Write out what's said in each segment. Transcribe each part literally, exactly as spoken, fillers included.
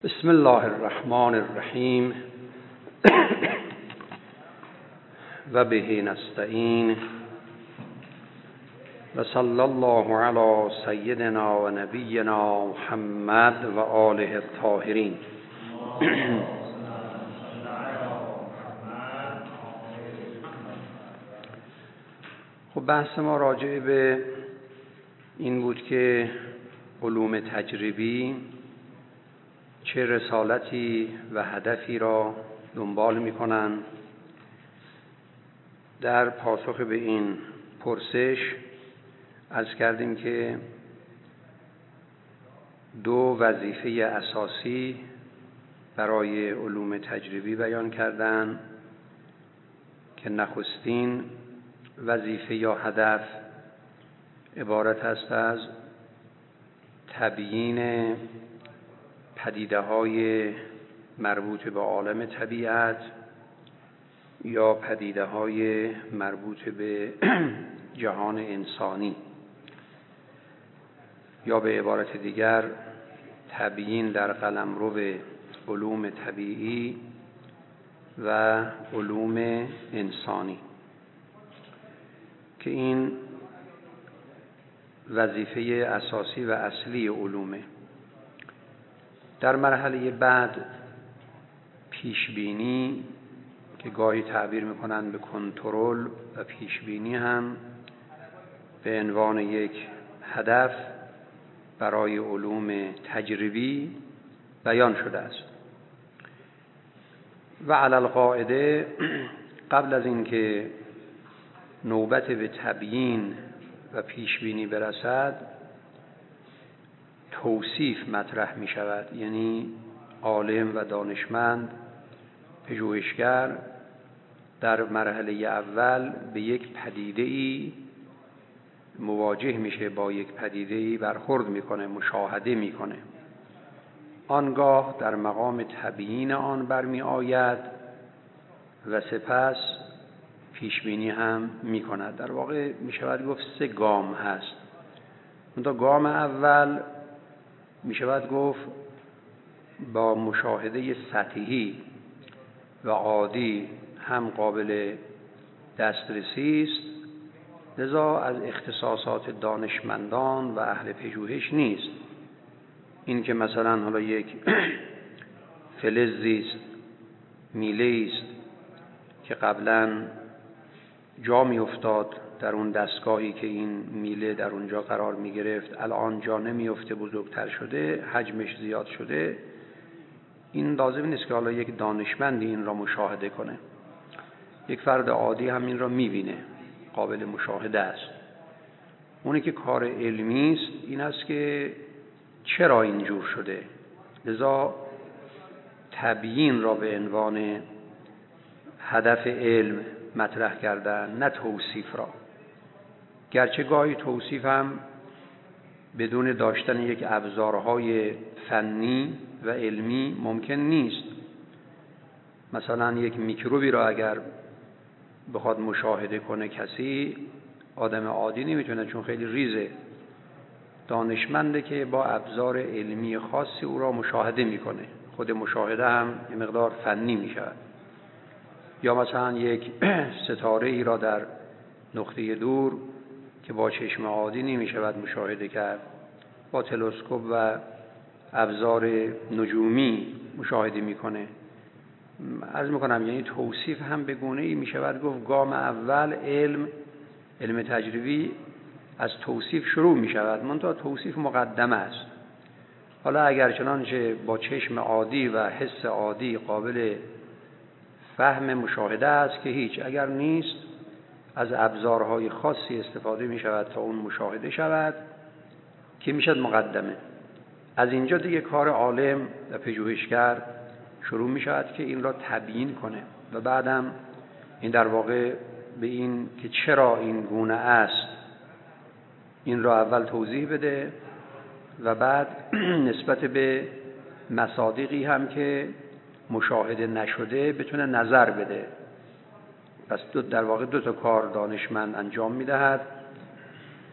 بسم الله الرحمن الرحیم و به نستعین و صلی الله علی سیدنا و نبینا محمد و آله الطاهرین. خب بحث ما راجع به این بود که علوم تجریبی چه رسالتی و هدفی را دنبال می‌کنند. در پاسخ به این پرسش عرض کردیم که دو وظیفه اساسی برای علوم تجریبی بیان کردند که نخستین وظیفه یا هدف عبارت است از تبیین پدیده‌های مربوط به عالم طبیعت یا پدیده‌های مربوط به جهان انسانی، یا به عبارت دیگر تبیین در قلمرو علوم طبیعی و علوم انسانی، که این وظیفه اساسی و اصلی علومه. در مرحله بعد پیشبینی که گاهی تعبیر میکنند به کنترل و پیشبینی هم به عنوان یک هدف برای علوم تجریبی بیان شده است. و علی القاعده قبل از اینکه نوبت به تبیین و پیشبینی برسد توصیف مطرح می شود، یعنی عالم و دانشمند پژوهشگر در مرحله اول به یک پدیده‌ای مواجه میشه، با یک پدیده‌ای برخورد میکنه، مشاهده میکنه. آنگاه در مقام تبیین آن برمی آید و سپس پیشبینی هم میکند. در واقع می شود گفت سه گام هست. اون گام اول می شود گفت با مشاهده سطحی و عادی هم قابل دسترسی است، لذا از اختصاصات دانشمندان و اهل پژوهش نیست. این که مثلا حالا یک فلزی است، میله است که قبلا جا می افتاد در اون دستگاهی که این میله در اونجا قرار می گرفت، الان جا نمی افته، بزرگتر شده، حجمش زیاد شده، این لازم نیست که حالا یک دانشمندی این را مشاهده کنه. یک فرد عادی هم این را می بینه، قابل مشاهده است. اونی که کار علمی است این است که چرا اینجور شده، لذا تبیین را به عنوان هدف علم مطرح کردن، نه توصیف را. گرچه گاهی توصیف هم بدون داشتن یک ابزارهای فنی و علمی ممکن نیست. مثلا یک میکروبی را اگر بخواد مشاهده کنه کسی، آدم عادی نمیتونه، چون خیلی ریزه. دانشمنده که با ابزار علمی خاصی او را مشاهده میکنه. خود مشاهده هم یه مقدار فنی میشود. یا مثلا یک ستاره ای را در نقطه دور که با چشم عادی نمی شود مشاهده کرد، با تلسکوپ و ابزار نجومی مشاهده میکنه. عرض میکنم یعنی توصیف هم به گونه ای می شود گفت گام اول علم علم تجربی از توصیف شروع می شود، منتها توصیف مقدمه است. حالا اگر چنانچه با چشم عادی و حس عادی قابل فهم مشاهده است که هیچ، اگر نیست از ابزارهای خاصی استفاده می شود تا اون مشاهده شود که می شود مقدمه. از اینجا دیگه کار عالم و پژوهشگر شروع می شود که این را تبیین کنه و بعدم این در واقع به این که چرا این گونه است این را اول توضیح بده و بعد نسبت به مصادیقی هم که مشاهده نشده بتونه نظر بده. پس دو در واقع دو تا کار دانشمند انجام میدهد.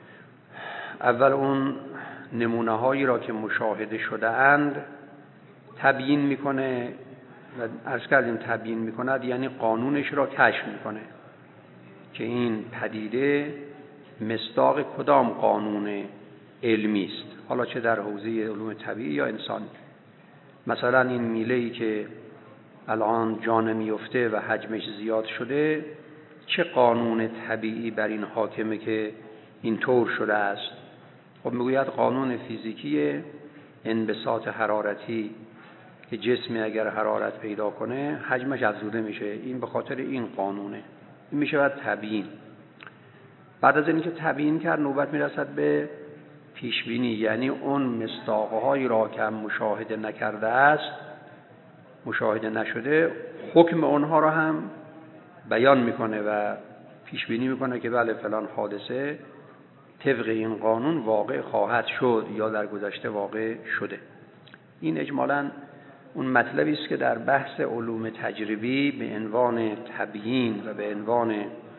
اول اون نمونه هایی را که مشاهده شده اند تبیین میکنه و عرض کردیم تبیین میکند یعنی قانونش را کشف میکنه که این پدیده مصداق کدام قانون علمی است، حالا چه در حوزه علوم طبیعی یا انسانی. مثلا این میله‌ای که الان جا نمیفته و حجمش زیاد شده، چه قانون طبیعی بر این حاکمه که این طور شده است؟ خب میگوید قانون فیزیکی انبساط حرارتی که جسمی اگر حرارت پیدا کنه حجمش افزوده میشه، این به خاطر این قانونه. این میشه بعد تبیین. بعد از اینکه تبیین کرد نوبت میرسد به پیشبینی، یعنی اون مصداق‌هایی را که مشاهده نکرده است، مشاهده نشده، حکم اونها را هم بیان میکنه و پیشبینی میکنه که بله فلان حادثه طبق این قانون واقع خواهد شد یا در گذشته واقع شده. این اجمالاً اون مطلبی است که در بحث علوم تجربی به عنوان تبیین و به عنوان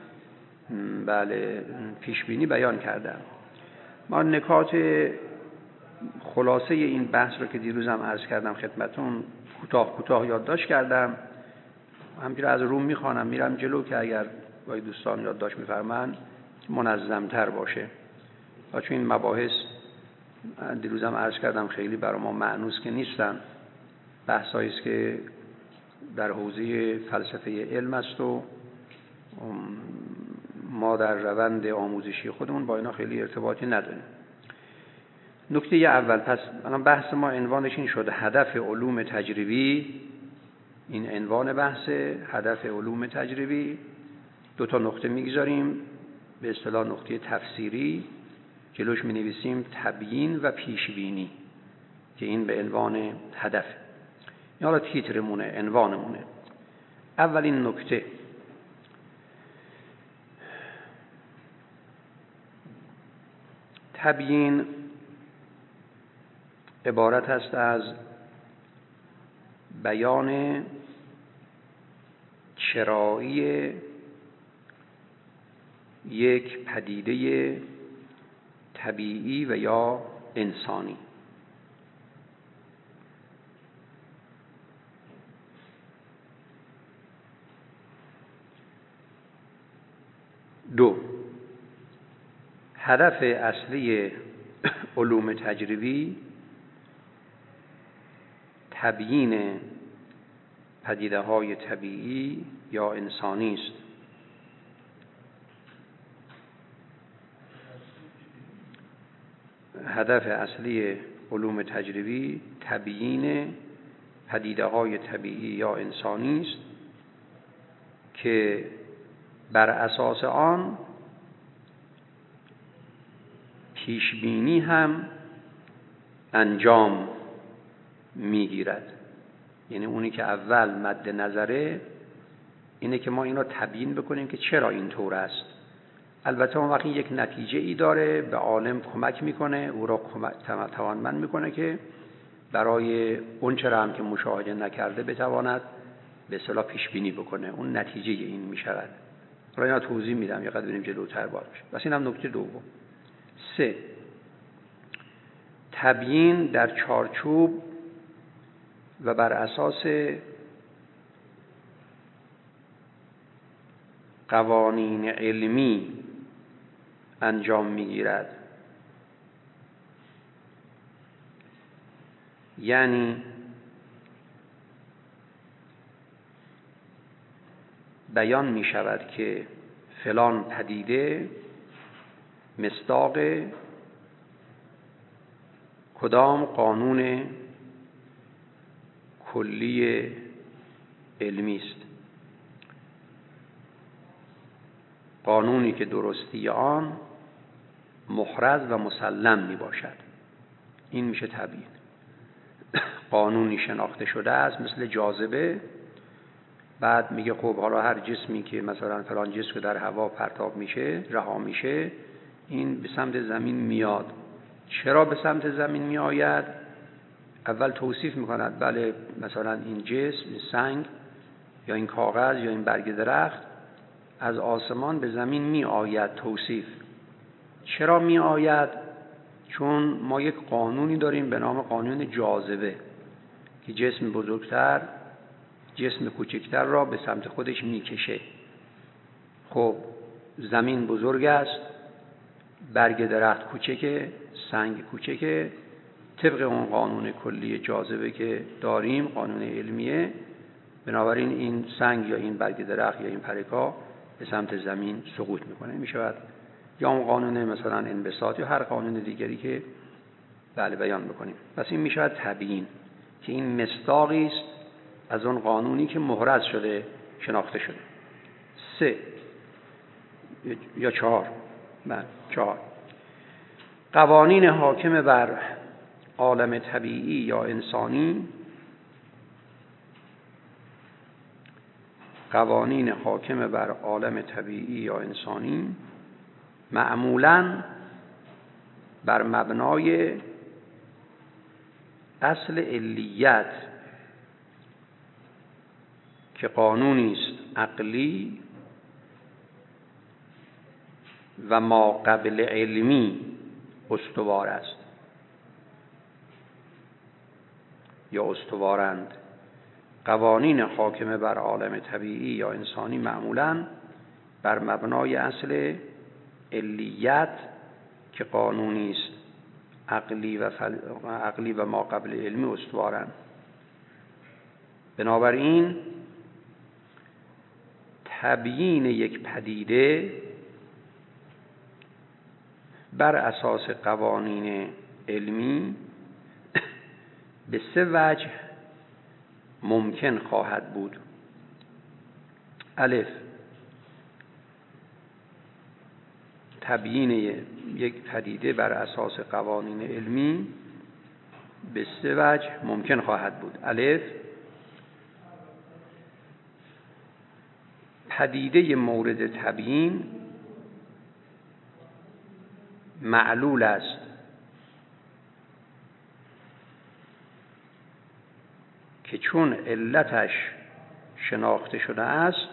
بله پیشبینی بیان کردم. ما نکات خلاصه این بحث رو که دیروزم عرض کردم خدمتون کوتاه کوتاه یادداشت کردم، همینجوری از روم میخوانم میرم جلو که اگر باید دوستان یادداشت میفرمایند منظم‌تر باشه. چون این مباحث دیروزم عرض کردم خیلی برای ما معنوس که نیستن، بحثایی است که در حوزه فلسفه علم است و ما در روند آموزشی خودمون با اینا خیلی ارتباطی نداریم. نکته اول، پس الان بحث ما عنوانش این شد هدف علوم تجربی. این عنوان بحث هدف علوم تجربی. دو تا نقطه میگذاریم به اصطلاح نقطه تفسیری، جلوش می نویسیم تبیین و پیشبینی که این به عنوان هدف. این حالا تیترمونه، عنوانمونه. اولین نکته، تبیین عبارت است از بیان چرایی یک پدیده طبیعی و یا انسانی. دو، هدف اصلی علوم تجربی تبیین پدیده‌های طبیعی یا انسانی است. هدف اصلی علوم تجربی تبیین پدیده‌های طبیعی یا انسانی است که بر اساس آن پیشبینی هم انجام میگیرد. یعنی اونی که اول مد نظره اینه که ما این را تبیین بکنیم که چرا اینطور است. البته اون وقتی یک نتیجه ای داره به عالم کمک میکنه، او را توانمند میکنه که برای اون چرا هم که مشاهده نکرده بتواند به اصطلاح پیش بینی بکنه. اون نتیجه این میشود. حالا اینا توضیح میدم یه قدر بریم جلوتر باشه. بس اینم نکته دوم. سه، تبیین در چارچوب و بر اساس قوانین علمی انجام میگیرد. یعنی بیان می شود که فلان پدیده مصداق کدام قانون کلی علمی است، قانونی که درستی آن محرز و مسلم می باشد. این میشه تبیین. قانونی شناخته شده است مثل جاذبه، بعد میگه خب حالا هر جسمی که مثلا فلان جسم در هوا پرتاب میشه، رها میشه، این به سمت زمین میاد. چرا به سمت زمین میآید؟ اول توصیف میکند بله مثلا این جسم، این سنگ یا این کاغذ یا این برگ درخت از آسمان به زمین میآید. توصیف چرا میآید؟ چون ما یک قانونی داریم به نام قانون جاذبه. که جسم بزرگتر جسم کوچکتر را به سمت خودش میکشه. خب زمین بزرگ است، برگ درخت کوچکه، سنگ کوچکه، طبق اون قانون کلی جاذبه که داریم، قانون علمیه، بنابراین این سنگ یا این برگ درخت یا این پرکا به سمت زمین سقوط میکنه. میشود یا اون قانون مثلا انبساط یا هر قانون دیگری که بله بیان بکنیم. پس این میشود تبیین که این مصداقی است از اون قانونی که محرز شده، شناخته شده. سه یا چهار، بله چهار، قوانین حاکم بر عالم طبیعی یا انسانی، قوانین حاکم بر عالم طبیعی یا انسانی معمولاً بر مبنای اصل علیت که قانونی است عقلی و ما قبل علمی استوار است یا استوارند. قوانین حاکم بر عالم طبیعی یا انسانی معمولاً بر مبنای اصل علیت که قانونی است عقلی و فل... عقلی و ما قبل علمی استوارند. بنابراین تبیین یک پدیده بر اساس قوانین علمی به سه وجه ممکن خواهد بود. الف، تبیین یک پدیده بر اساس قوانین علمی به سه وجه ممکن خواهد بود. الف، پدیده مورد تبیین معلول است که چون علتش شناخته شده است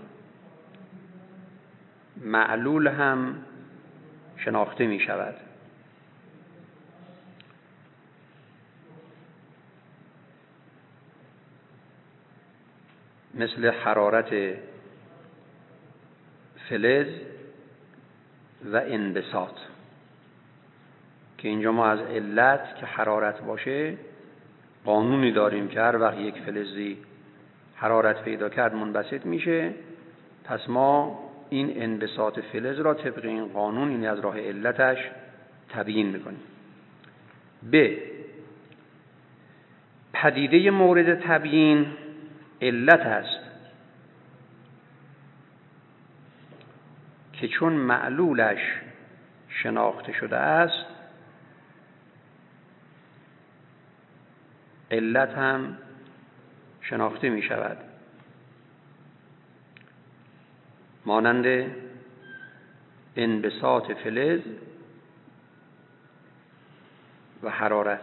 معلول هم شناخته می شود. مثل حرارت فلز و انبساط که اینجا ما از علت که حرارت باشه قانونی داریم که هر وقت یک فلزی حرارت پیدا کرد منبسط میشه، پس ما این انبساط فلز را طبق این قانون، این از راه علتش تبیین میکنیم. ب، پدیده مورد تبیین علت است که چون معلولش شناخته شده است علت هم شناخته می شود. مانند انبساط فلز و حرارت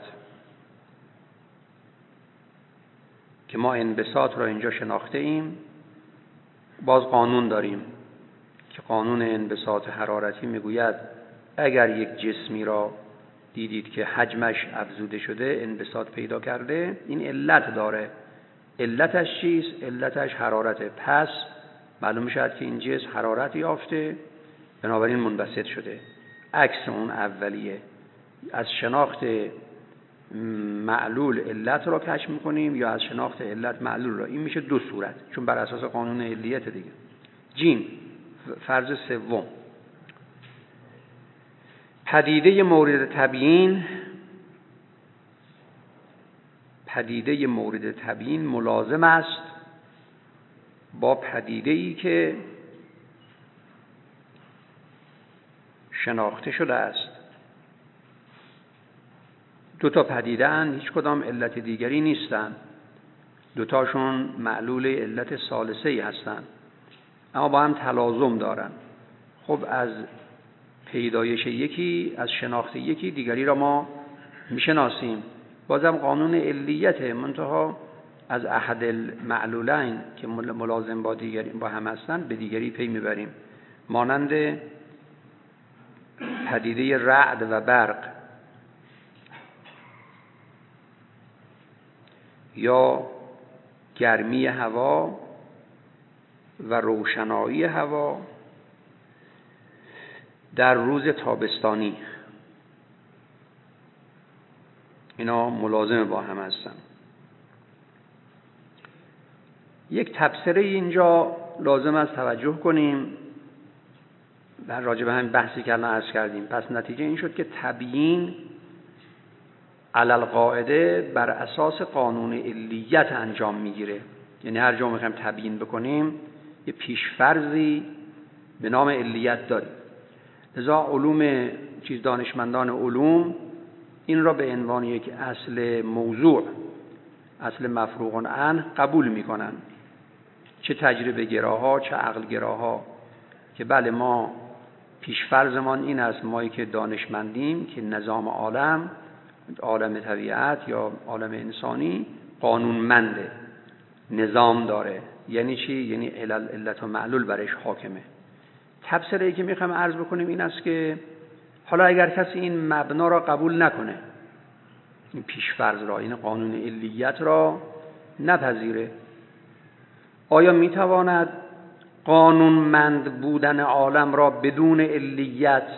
که ما انبساط را اینجا شناخته ایم، باز قانون داریم که قانون انبساط حرارتی میگوید اگر یک جسمی را دیدید که حجمش افزوده شده، انبساط پیدا کرده، این علت داره. علتش چیست؟ علتش حرارته. پس معلوم میشه که این جسم حرارت یافته، بنابراین منبسط شده. عکس اون اولیه. از شناخت معلول علت را کشف میکنیم یا از شناخت علت معلول را. این میشه دو صورت، چون بر اساس قانون علیت دیگه. جیم، فرض سوم، پدیده مورد تبیین پدیده مورد تبیین ملازم است با پدیده‌ای که شناخته شده است. دو تا پدیده اند، هیچ کدام علت دیگری نیستند، دوتاشون معلول علت ثالثه‌ای هستند، اما با هم تلازم دارند. خب از پیدایش یکی، از شناخت یکی دیگری را ما میشناسیم، بازم قانون علیت، منتها از احد المعلولین که ملازم با دیگری با هم هستند به دیگری پی میبریم. مانند پدیده رعد و برق یا گرمی هوا و روشنایی هوا در روز تابستانی، اینا ملازم با هم هستن. یک تبصره اینجا لازم است توجه کنیم در راجع به همین بحثی که الان عرض کردیم. پس نتیجه این شد که تبیین علل قاعده بر اساس قانون علیت انجام میگیره. یعنی هر جا میخوایم تبیین بکنیم یه پیشفرضی به نام علیت داریم. لذا علوم چیز دانشمندان علوم این را به عنوان یک اصل موضوع، اصل مفروغ عنه قبول میکنن، چه تجربه گراها چه عقل گراها، که بله ما پیشفرضمان این است، مایی که دانشمندیم، که نظام عالم، عالم طبیعت یا عالم انسانی قانونمنده، نظام داره. یعنی چی؟ یعنی علل علت و معلول برش حاکمه. تبصره‌ای که میخوام عرض بکنیم این است که حالا اگر کسی این مبنا را قبول نکنه، این پیشفرض را، این قانون علیت را نپذیره، آیا میتواند قانونمند بودن عالم را بدون علیت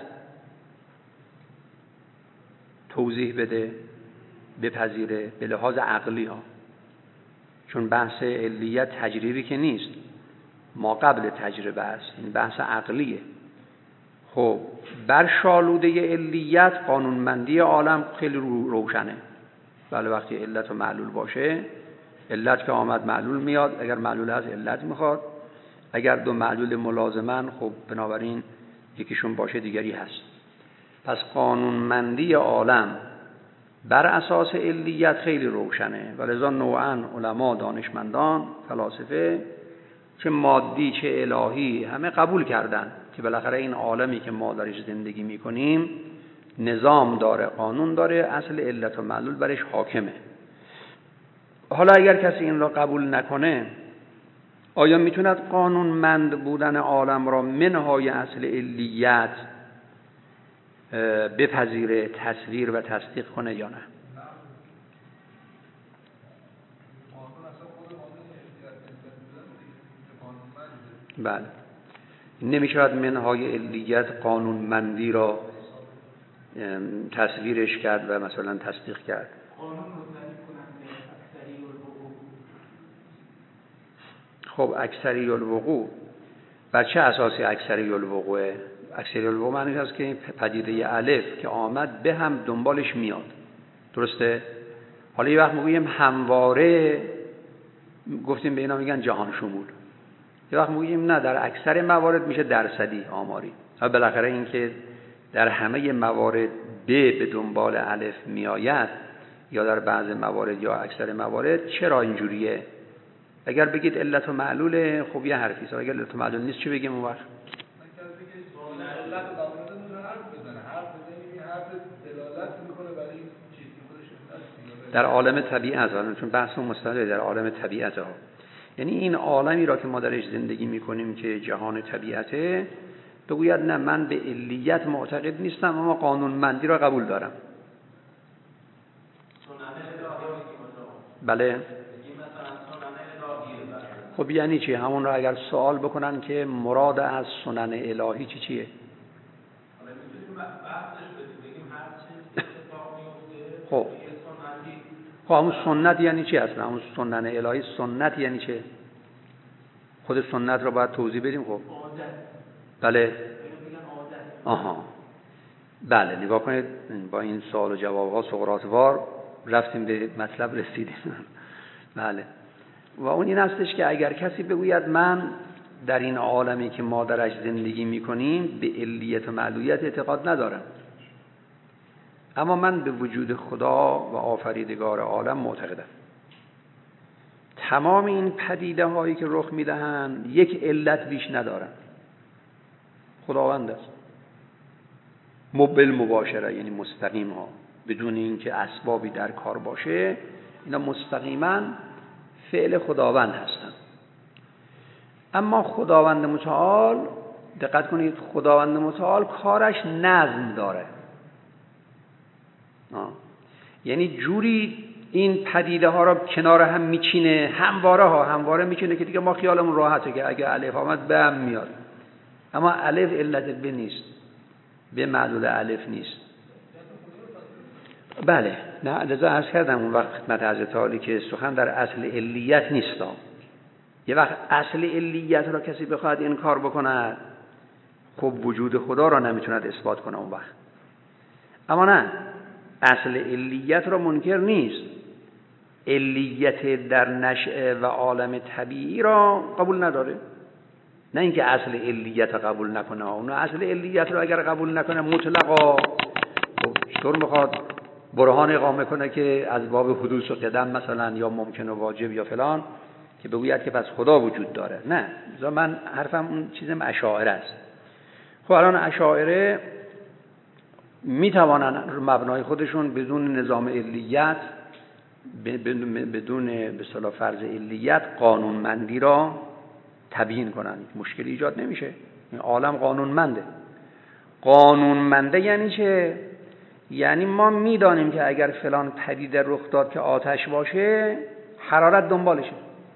توضیح بده، بپذیره؟ به لحاظ عقلی ها، چون بحث علیت تجربی که نیست، ما قبل تجربه است، این بحث عقلیه. خب بر شالوده علیت قانونمندی عالم خیلی روشنه. بله وقتی علت و معلول باشه، علت که آمد معلول میاد، اگر معلول هست علت میخواد، اگر دو معلول ملازمن خب بنابراین یکیشون باشه دیگری هست. پس قانونمندی عالم بر اساس علیت خیلی روشنه و لذا نوعاً علما، دانشمندان، فلاسفه، چه مادی چه الهی، همه قبول کردن که بالاخره این عالمی که ما درش زندگی میکنیم نظام داره، قانون داره، اصل علت و معلول برش حاکمه. حالا اگر کسی این را قبول نکنه، آیا میتوند قانونمند بودن عالم را منهای اصل علیت بپذیره، تصویر و تصدیق کنه یا نه؟ بله، نمیشود منهای علیت قانونمندی را تصویرش کرد و مثلا تصدیق کرد. خب اکثری الوقوع بر چه اساسی اکثری الوقوعه؟ اکثری الوقوع معنیش هست که پدیده الف که آمد به هم دنبالش میاد، درسته؟ حالا یه وقت میگیم همواره، گفتیم به اینا میگن جهان شمول. یه وقت میگیم نه، در اکثر موارد میشه درصدی آماری. و بالاخره این که در همه موارد ب به دنبال الف میآید یا در بعض موارد یا اکثر موارد، چرا اینجوریه؟ اگر بگید علت و معلوله خب یه حرفی است، اگر علت و معلول نیست چی بگیم اون وقت؟ در عالم طبیعت ها، چون بحث مستقل در عالم طبیعت ها، یعنی این عالمی را که ما درش زندگی میکنیم که جهان طبیعته، بگوید نه من به علیت معتقد نیستم اما قانونمندی را قبول دارم. بله. خب یعنی چی؟ همون را اگر سوال بکنن که مراد از سنن الهی چی چیه؟ خب خب همون سنت یعنی چی اصلا؟ همون سنن الهی سنت یعنی چه؟ خود سنت را باید توضیح بدیم. خب بله. آها بله، نگاه کنید با این سوال و جواب ها سقراط وار رفتیم به مطلب رسیدیم. بله. و اون این هستش که اگر کسی بگوید من در این عالمی که ما درش زندگی میکنیم به علیت و معلولیت اعتقاد ندارم، اما من به وجود خدا و آفریدگار عالم معتقدم. تمام این پدیده هایی که رخ میدهند یک علت بیش ندارن، خداوند است. مبل مباشره، یعنی مستقیم ها، بدون اینکه اسبابی در کار باشه، اینا مستقیما فعل خداوند هستند. اما خداوند متعال، دقت کنید، خداوند متعال کارش نظم داره. آه. یعنی جوری این پدیده ها را کنار هم میچینه، همواره ها همواره میچینه که دیگه ما خیالمون راحته که اگه الف آمد به هم میاد. اما الف علت به نیست، به معلول الف نیست. بله، نه لذا عرض کردم اون وقت خدمت حضرت عالی که سخن در اصل علیت نیست. یه وقت اصل علیت را کسی بخواد انکار بکند، خب وجود خدا را نمیتوند اثبات کنه اون وقت. اما نه، اصل علیت را منکر نیست، علیت در نشأه و عالم طبیعی را قبول نداره. نه اینکه اصل علیت را قبول نکنه، اون اصل علیت را اگر قبول نکنه مطلقا، خب چطور میخواد برهان اقامه کنه که از باب حدوث و قدم مثلا یا ممکن و واجب یا فلان که بگوید که پس خدا وجود داره؟ نه، من حرفم اون چیزم اشاعره است. خب الان اشاعره میتوانن مبنای خودشون بدون نظام علیت، بدون به اصطلاح فرض علیت قانونمندی را تبیین کنن، مشکلی ایجاد نمیشه. این عالم قانونمنده. قانونمنده یعنی چه؟ یعنی ما میدانیم که اگر فلان پدیده رخ داد که آتش باشه، حرارت دنبالشه.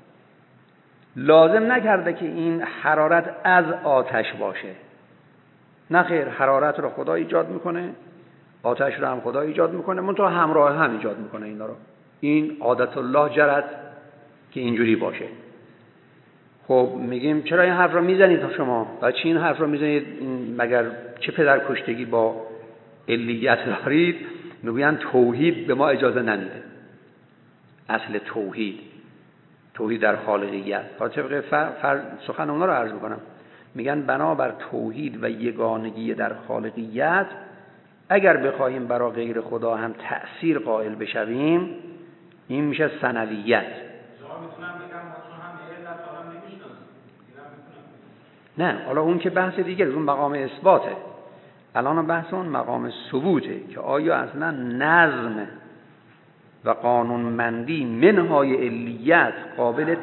لازم نکرده که این حرارت از آتش باشه. نه خیر، حرارت رو خدا ایجاد میکنه، آتش رو هم خدا ایجاد میکنه، منتها همراه هم ایجاد میکنه اینا رو. این عادت الله جرت که اینجوری باشه. خب میگیم چرا این حرف رو میزنید شما؟ برای چی این حرف رو میزنید؟ مگر چه پدر کشتگی با علیت دارید؟ میگوین توحید به ما اجازه نمیده. اصل توحید، توحید در خالقیت، تا طبق فر... فر... سخن اونا رو عرض میکنم. میگن بنابر توحید و یگانگی در خالقیت اگر بخواهیم برای غیر خدا هم تأثیر قائل بشویم، این میشه ثنویت. نه، حالا اون که بحث دیگه، اون مقام اثباته. الان بحث اون مقام ثبوته که آیا اصلا نظم و قانونمندی منهای علیت قابل.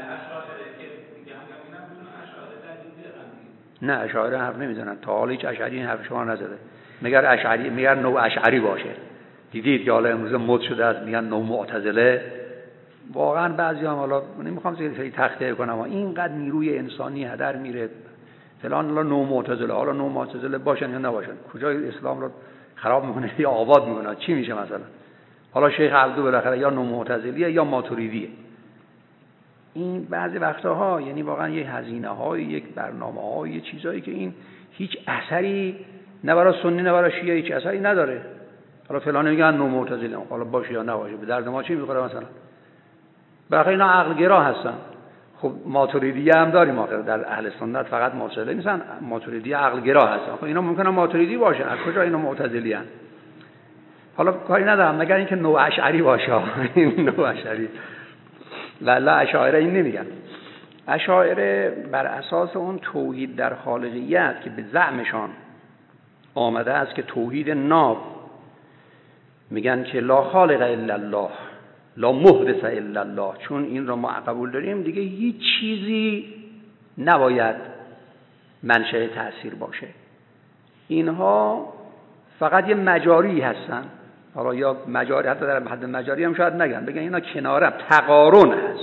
نه، اشاعره حرف نمیزنن، تا حالا هیچ اشعری این حرف شما نزده. مگر اشعری، مگر نوع اشعری باشه. دیدید که حالا امروز مد شده است میگن نوع معتزله. واقعا بعضی هم، حالا نمیخوام خیلی تخته کنم، اما اینقدر نیروی انسانی هدر میره فلان، حالا نوع معتزله، حالا نوع معتزله باشن یا نباشن، کجای اسلام رو خراب میکنه یا آباد میکنه؟ چی میشه مثلا؟ حالا شیخ عبدو بالاخره یا نوع معتزلیه یا ماتوریدیه. این بعضی وقتها یعنی واقعا یه هزینه های، یک برنامه های، یه چیزایی که این هیچ اثری نه برای سنی نه برای شیعه هیچ اثری نداره. حالا فلان میگن نوع معتزله، حالا باشه یا نباشه، به درد ما چی میخوره مثلا؟ بالاخره اینا عقل گرا هستن. خب ماتوریدیه هم داریم آخر در اهل سنت، فقط معتزله نیستن، ماتوریدیه عقل گرا هستن. خب اینا ممکنه ماتوریدی باشن، از کجا اینا معتزلی ان؟ حالا کاری ندارم مگر اینکه نوع اشعری باشه. این نوع اشعری لا اشاعره این نمیگن. اشاعره بر اساس اون توحید در خالقیت که به زعمشان آمده است که توحید ناب، میگن که لا خالق الا الله، لا محدث الا الله. چون این را ما قبول داریم دیگه هیچ چیزی نباید منشأ تأثیر باشه. اینها فقط یه مجاری هستن. حالا یا مجاری، حتی در حد مجاری هم شاید نگن، بگن اینا کناره تقارن هست.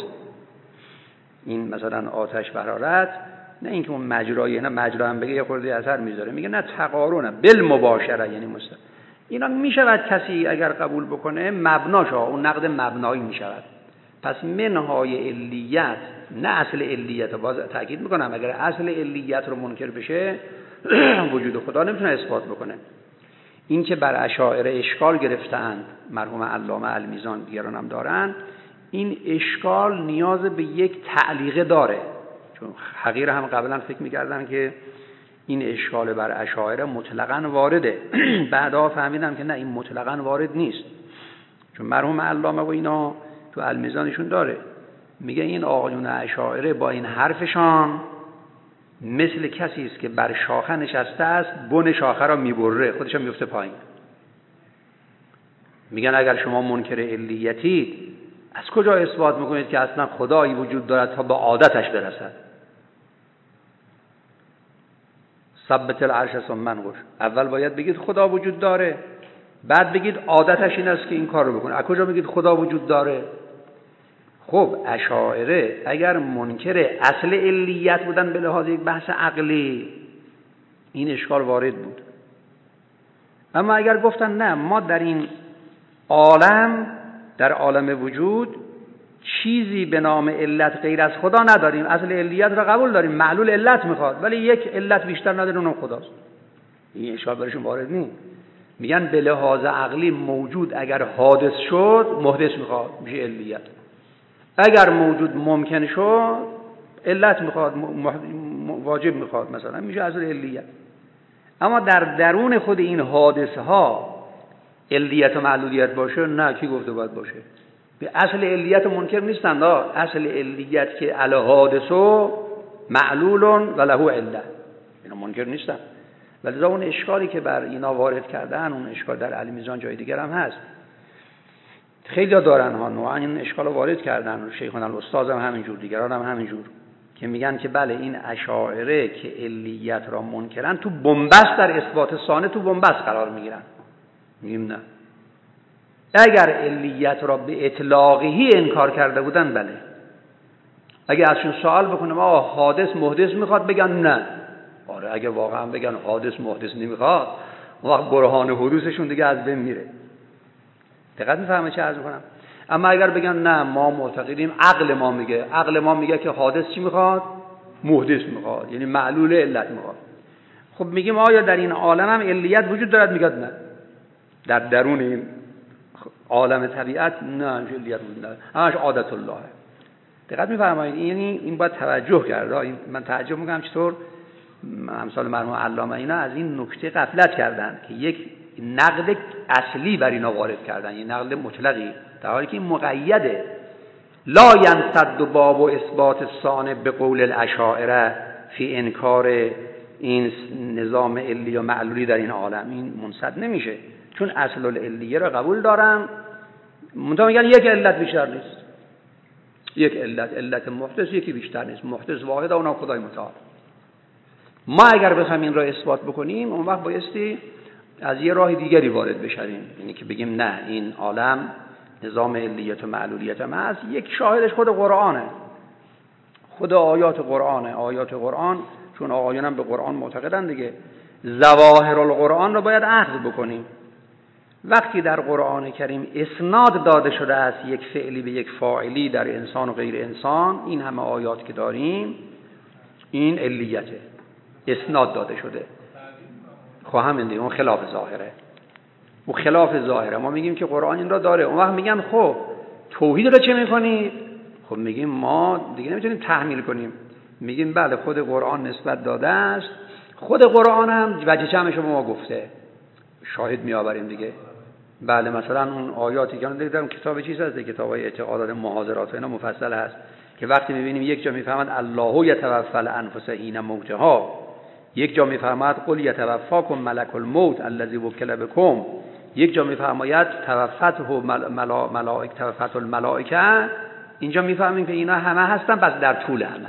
این مثلا آتش و حرارت، نه اینکه اون مجرایی، نه مجرا هم بگه یه خورده اثر میذاره، میگه نه تقارن بالمباشره، یعنی مستقیم. اینا میشود کسی اگر قبول بکنه مبناش ها اون نقد مبنایی میشود. پس منهای علیت، نه اصل علیت. باز تاکید میکنم اگر اصل علیت رو منکر بشه وجود خدا نمیتونه اثبات بکنه. این که بر اشاعره اشکال گرفتند، مرحوم علامه المیزان دیگران هم دارن، این اشکال نیاز به یک تعلیقه داره. چون حقیقه هم قبلا فکر میکردن که این اشکال بر اشاعره مطلقاً وارده. بعدا فهمیدم که نه، این مطلقاً وارد نیست. چون مرحوم علامه و اینا تو المیزانشون داره، میگه این آقایون اشاعره با این حرفشان مثل کسی است که بر شاخه نشسته است، بن شاخه را میبره، خودش هم میفته پایین. میگن اگر شما منکر علیتید، از کجا اثبات میکنید که اصلا خدایی وجود دارد تا به عادتش برسد؟ ثبت العرش ثم انقش. اول باید بگید خدا وجود داره، بعد بگید عادتش این است که این کار رو بکنه. از کجا میگید خدا وجود داره؟ خب اشاعره اگر منکر اصل علیت بودن به لحاظ یک بحث عقلی، این اشکال وارد بود. اما اگر گفتن نه، ما در این عالم، در عالم وجود چیزی به نام علت غیر از خدا نداریم، اصل علیت را قبول داریم، معلول علت میخواد ولی یک علت بیشتر نداره، اونم خداست. این اشکال برشون وارد نیست. میگن به لحاظ عقلی موجود اگر حادث شد محدث میخواد، میشه علیت. اگر موجود ممکن شد علت میخواد، واجب میخواد، مثلا میشه اصل علیت. اما در درون خود این حادثه ها علیت و معلولیت باشه، نه، کی گفته باید باشه؟ به اصل علیت منکر نیستند. اصل علیت که علی حادث و معلول و له عله، اینا منکر نیستن. ولی اون اشکالی که بر اینا وارد کردن، اون اشکال در علی میزان جای دیگر هم هست، خیلی دارن ها نوعا این اشکال رو وارد کردن. شیخون الاستاذ هم همینجور، دیگران هم همینجور، که میگن که بله این اشاعره که علیت را منکرن تو بنبست در اثبات ثانه تو بنبست قرار میگیرن. میگیم نه، اگر علیت را به اطلاقی انکار کرده بودن بله. اگه ازشون سوال بکنم آه حادث محدث میخواد، بگن نه. آره اگه واقعا بگن حادث محدث نمیخواد، اون وقت برهان حدوثشون دیگه از بین میره. دقت میفهمه چه عرض میکنم؟ اما اگر بگن نه ما معتقدیم، عقل ما میگه، عقل ما میگه که حادث چی میخواد؟ محدث میخواد، یعنی معلول علت میخواد. خب میگیم آیا در این عالم هم علیت وجود دارد؟ میگه نه. در درون این عالم طبیعت نه علیت وجود نداره، همش عادت الله. دقت میفرمایید؟ یعنی این باید توجه کرد. این من تعجب میکنم چطور امثال مرحوم علامه اینا از این نکته غفلت کردن که یک نقد اصلی بر اینا وارد کردن، یه نقد مطلقی، در حالی که این مقیده. لا ینسد باب و اثبات الثانه به قول الاشاعره فی انکار این نظام علی و معلولی در این عالم، این منسد نمیشه، چون اصل العلیه را قبول دارن. منتها میگن یک علت بیشتر نیست، یک علت، علت محدث یکی بیشتر نیست، محدث واحد اونم خدای متعال. ما اگر بخوایم این را اثبات بکنیم، اون وقت بایستی از یه راه دیگری وارد بشویم، یعنی که بگیم نه این عالم نظام علیت و معلولیت هم هست. یک شاهدش خود قرآنه، خود آیات قرآنه. آیات قرآن، چون آقایان هم به قرآن معتقدن دیگه، ظواهر القرآن رو باید اخذ بکنیم. وقتی در قرآن کریم اسناد داده شده است یک فعلی به یک فاعلی در انسان و غیر انسان، این همه آیات که داریم این علیته، اسناد داده شده. خواهم این دیگه اون خلاف ظاهره، اون خلاف ظاهره. ما میگیم که قرآن این را داره. اون وقت میگن خب توحید رو چه میکنید؟ خب میگیم ما دیگه نمیتونیم تحمیل کنیم. میگیم بله خود قرآن نسبت داده است، خود قرآن هم وجه چمش ما گفته، شاهد میآوریم دیگه. بله مثلا اون آیاتی که در کتاب چیز هست، کتابای اعتقادات محاضرات و اینا مفصل هست، که وقتی میبینیم یک جا میفهمد الله یتوفی الانفس حین موتها، یک جا میفرماید قل یتوفاکم ملک الموت الذی وکل بکم، یک جا میفرماید توفته ملائکه توفت الملائکه. اینجا میفهمیم که اینا همه هستن، بس در طول عمل.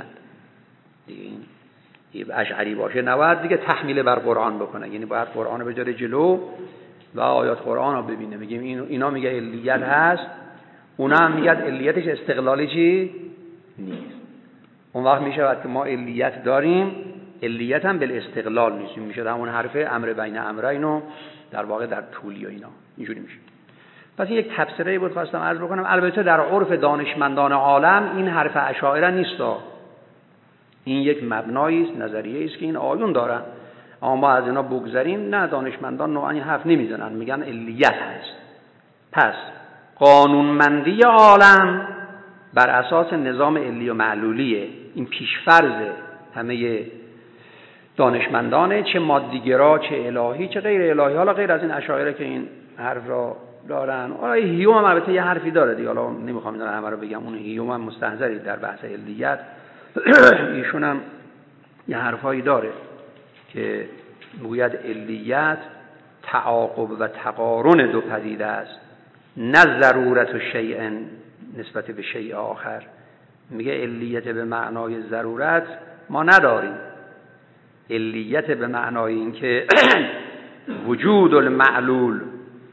این اشعری باشه نباید دیگه تحمیل بر قرآن بکنه، یعنی باید قرآن رو بذاره جلو و آیات قرآن رو ببینه. میگیم اینا میگه علیت هست، اونا هم میگه علیتش استقلالی چی نیست. اون وقت میشه که ما علیت داریم، علیت هم بالاستقلال نیست، میشه همون حرف امر بین امرین و در واقع در طولی و اینا اینجوری میشه. پس این یک تفسیری بود خواستم عرض بکنم. البته در عرف دانشمندان عالم این حرف اشاعره نیست، این یک مبنایی است، نظریه است که این آیون دارن، اما ما از اینا بگذریم. نه، دانشمندان نوعا این حرف نمیزنن، میگن علیت هست. پس قانونمندی عالم بر اساس نظام علی و معلولیه، این پیشفرض همه دانشمندانه، چه مادیگرا چه الهی چه غیر الهی. حالا غیر از این اشاعره که این حرف را دارن، حالا هیوم هم البته یه حرفی داره دیگه، حالا نمیخوام اینا همه رو بگم، اون هیوم هم مستحضری در بحث علیت. ایشون هم یه حرفایی داره که میگوید علیت تعاقب و تقارن دو پدیده است، نه ضرورت و شیء نسبت به شیء آخر. میگه علیت به معنای ضرورت ما نداریم، علیت به معنای این که وجود المعلول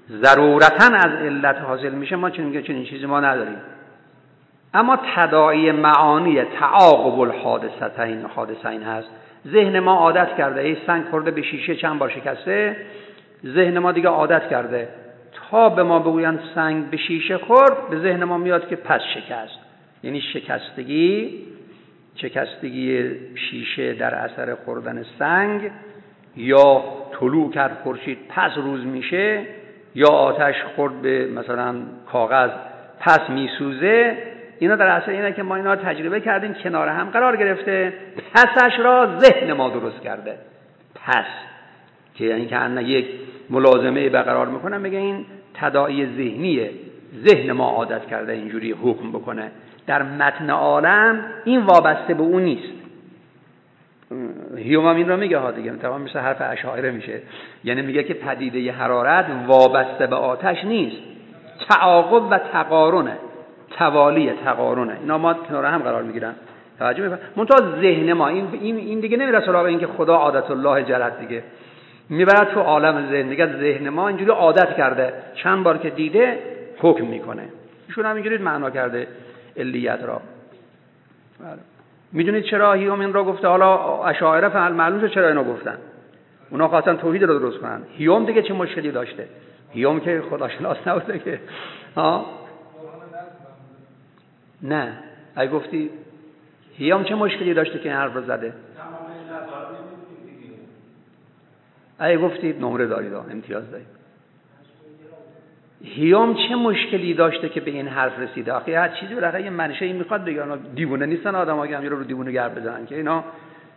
ضرورتاً از علت حاصل میشه، ما چنین چنین چیزی ما نداریم. اما تداعی معانی تعاقب الحادثتین حادثین هست. ذهن ما عادت کرده، ای سنگ خورده به شیشه چند بار شکسته، ذهن ما دیگه عادت کرده تا به ما بگویند سنگ به شیشه خورد، به ذهن ما میاد که پس شکست. یعنی شکستگی شکستگی شیشه در اثر خوردن سنگ، یا طلوع کرد خورشید پس روز میشه، یا آتش خورد به مثلا کاغذ پس میسوزه. اینا در اصل اینه که ما اینا رو تجربه کردیم، کنار هم قرار گرفته، پسش را ذهن ما درست کرده. پس که یعنی که انا یک ملازمه برقرار میکنه، میگه این تداعی ذهنیه، ذهن ما عادت کرده اینجوری حکم بکنه. در متن عالم این وابسته به اون نیست. هیوم هم این رو میگه ها دیگه، تمام مثل حرف اشاعره میشه، یعنی میگه که پدیده حرارت وابسته به آتش نیست، تعاقب و تقارنه، توالی تقارنه. اینا ما کنار هم قرار میگیرن. توجه میکنید؟ منتها ذهن ما این این این دیگه نمیره سراغ این که خدا عادت الله جلت دیگه، میبرد تو عالم ذهن دیگه. ذهن ما اینجوری عادت کرده، چند بار که دیده حکم میکنه. ایشون هم اینجوری معنا کرده علیت را. میدونید چرا هیوم این را گفته؟ حالا اشاعره فعل معلومه چرا اینو گفتن. اونا خواستن توحید رو درست کنن. هیوم دیگه چه مشکلی داشته؟ هیوم که خداشناس نبوده که ها؟ نه، اگه گفتی هیوم چه مشکلی داشته که این حرف رو زده؟ اگه گفتید نمره دارید، امتیاز دارید. هیوم چه مشکلی داشته که به این حرف رسیده؟ آخه هر چیزی برای یه منشأی میخواد دیگه. اونا دیوونه نیستن آدم‌ها که همین رو دیوونه گر بزنن که اینا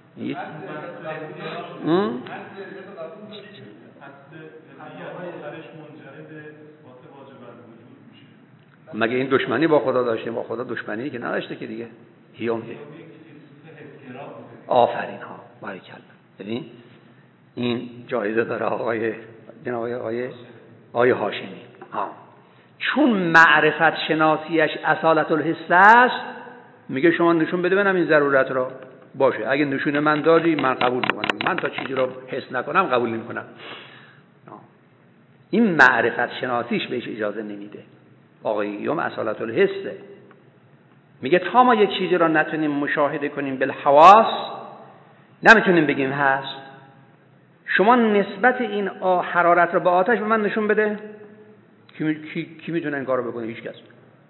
مگه این دشمنی با خدا داشته؟ با خدا دشمنی که نداشته که دیگه. هیوم آفرین ها، باریکلا. ببین این جایزه داره آقای جناب آقای آقای هاشمی. ها، چون معرفت شناسیش اصالت الحس است، میگه شما نشون بده ببینم این ضرورت را. باشه، اگه نشون من دادی من قبول میکنم، من تا چیزی رو حس نکنم قبول نمیکنم. این معرفت شناسیش بهش اجازه نمیده. آقای یوم اصالت الحسه، میگه تا ما یک چیزی را نتونیم مشاهده کنیم بالحواس، نمیتونیم بگیم هست. شما نسبت این حرارت رو به آتش به من نشون بده. کی, کی, کی میتونه این کار رو بکنه؟ هیچ کس.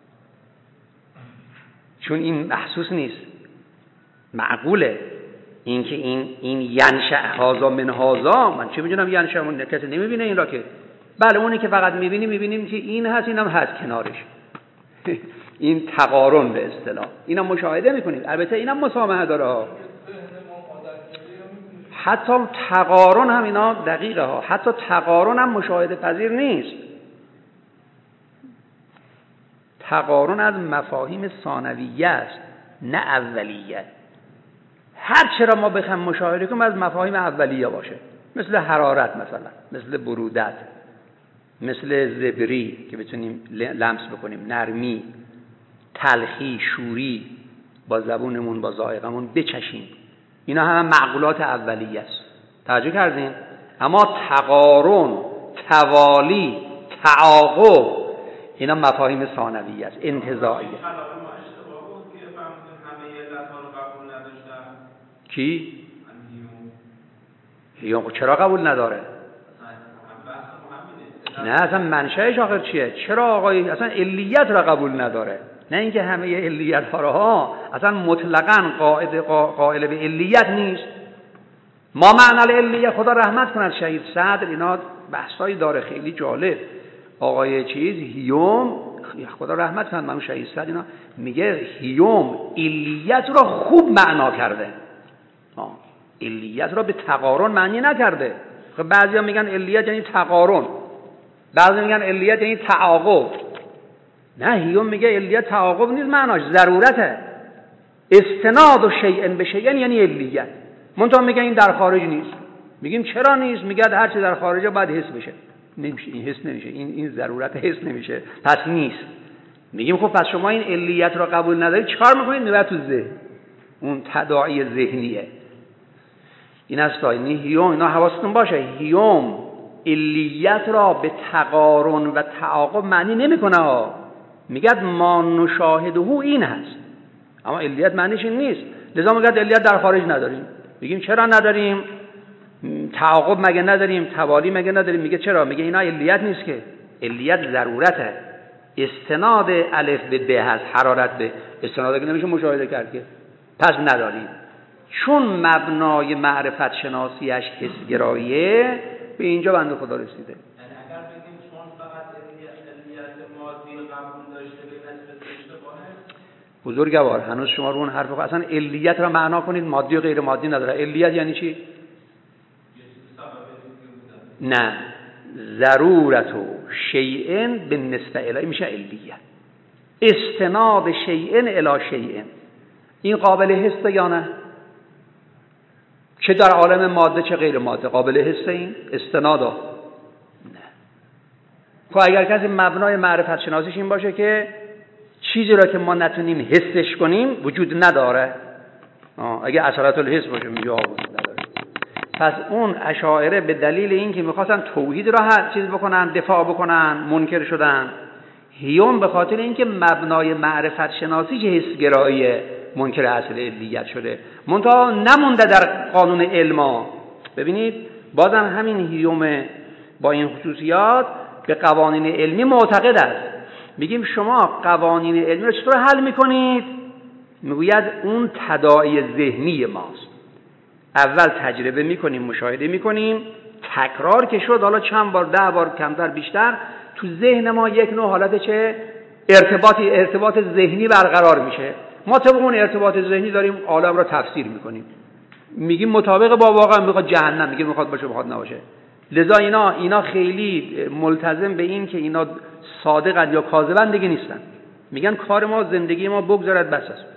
چون این محسوس نیست، معقوله. این که این این ینشأ هذا من هذا، من چه میدونم ینشأ؟ من کسی نمیبینه این را که. بله اونی که فقط میبینیم میبینیم که این هست، اینم هست کنارش. این تقارن به اصطلاح، اینم مشاهده میکنید. البته اینم مسامحه داره ها. حتی تقارن هم اینا دقیقه ها، حتی تقارن هم مشاهده پذیر نیست. تقارن از مفاهیم ثانویه است، نه اولیه. هر چرا ما بخوایم مشاهده کنیم از مفاهیم اولیه باشه، مثل حرارت مثلا، مثل برودت، مثل زبری که بتونیم لمس بکنیم، نرمی، تلخی، شوری، با زبونمون با ذائقمون بچشیم. اینا هم معقولات اولیه است. توجه کردین؟ اما تقارن، توالی، تعاقب، اینا مفاهیم ثانویه است، انتزاعیه. کی؟ هیوم چرا قبول نداره؟ نه اصلا منشأش آخر چیه؟ چرا آقای اصلا علیت را قبول نداره؟ نه اینکه همه علیت ها را ها، اصلا مطلقاً قائد قائل به علیت نیست. ما معنی علیت، خدا رحمت کند شهید صدر، اینا بحثایی داره خیلی جالب. آقای چیز هیوم، خدا رحمت کند من شهید صدر، اینا میگه هیوم علیت را خوب معنا کرده. ها، علیت را به تقارن معنی نکرده. خب بعضیا میگن علیت یعنی تقارن، بعضی میگن علیت یعنی تعاقب. نه، هیوم میگه علیت تعاقب نیست، معناش ضرورته. استناد شیء به شیء یعنی علیت. منتها میگه این در خارج نیست. میگیم چرا نیست؟ میگه هر چی در خارجه باید حس بشه. نمیشه، این حس نمیشه، این این ضرورت حس نمیشه، پس نیست. میگیم خب پس شما این علیت را قبول ندارید، چیکار میکنید؟ میبرید تو ذهن، اون تداعی ذهنیه. این است. این هیوم، اینا حواستون باشه، هیوم علیت را به تقارن و تعاقب معنی نمیکنه. میگه ما نشاهده این هست، اما علیت معنیش این نیست. لذا میگه علیت در خارج نداریم. میگیم چرا نداریم؟ تعاقب مگه نداریم؟ توالی مگه نداریم؟ میگه چرا؟ میگه اینا علیت نیست، که علیت ضرورته. استناد الف به ب هست، حرارت به استناد که نمیشه مشاهده کرد که، پس نداریم. چون مبنای معرفت شناسیش حسگراییه، به اینجا بنده خدا رسیده. یعنی اگر بگیم چون فقط علیت مادی قبول داشته به نسبت اشتباهه، بزرگوار هنوز شما رو اون حرف خود اصلا علیت را معنا کنید مادی و غیر مادی نداره. علیت یعنی چی؟ نه، ضرورت و شیئن به نسبت الی میشه علیت. استناد شیئن الی شیئن، این قابل حسه یا نه؟ چه در عالم ماده چه غیر ماده قابل حسه این استنادا؟ نه. خب اگر کسی مبنای معرفت شناسیش این باشه که چیزی را که ما نتونیم حسش کنیم وجود نداره، آه. اگه اصالت الحس باشه میگه وجود نداره. پس اون اشاعره به دلیل این که میخواستن توحید را هر چیز بکنن، دفاع بکنن، منکر شدن. هیوم به خاطر اینکه مبنای معرفت شناسیش حسگراییه، منکر اصل علیت شده، منتها نمونده در قانون علما. ببینید بازم همین هیوم با این خصوصیات به قوانین علمی معتقد است. میگیم شما قوانین علمی رو چطور حل میکنید؟ میگوید اون تداعی ذهنی ماست. اول تجربه میکنیم، مشاهده میکنیم، تکرار که شد، حالا چند بار، ده بار، کمتر بیشتر، تو ذهن ما یک نوع حالت چه ارتباطی ارتباط ذهنی برقرار میشه. ما طبق اون ارتباط ذهنی داریم عالم را تفسیر میکنیم، میگیم مطابق با واقع، میخواد جهنم، میگیم میخواد باشه میخواد نباشه. لذا اینا اینا خیلی ملتزم به این که اینا صادقن یا کاذبن دیگه نیستن. میگن کار ما زندگی ما بگذارد بس است.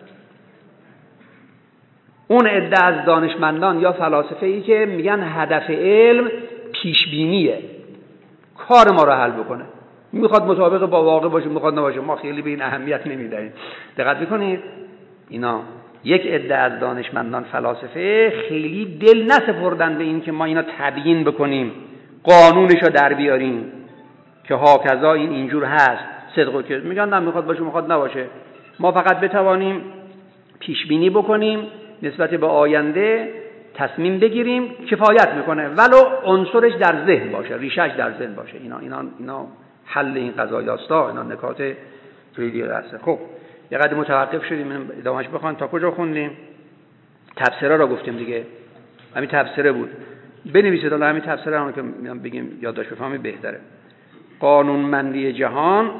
اون عده از دانشمندان یا فلاسفه ای که میگن هدف علم پیشبینیه، کار ما رو حل بکنه، میخواد مطابق با واقع باشه میخواد نباشه، ما خیلی به این اهمیت نمیدیم. دقت میکنید اینا یک عده از دانشمندان فلاسفه خیلی دل نسپردن به این که ما اینا تبیین بکنیم، قانونشو در بیاریم که هاکذا این اینجور هست، صدقو که میگن نه میخواد باشه میخواد نباشه. ما فقط بتوانیم پیش بینی بکنیم، نسبت به آینده تصمیم بگیریم، کفایت میکنه، ولو عنصرش در ذهن باشه، ریشش در ذهن باشه. اینا اینا اینا حل این قضایاستا، اینا نکات خیلی هست. خب یه قدر متوقف شدیم، ادامهش بخوام. تا کجا خوندیم؟ تفسیرها را گفتیم دیگه، همین تفسیره بود. بنویسید حالا همین تفسیره رو که بگیم یادداشت بفهمی بهتره. قانونمندی جهان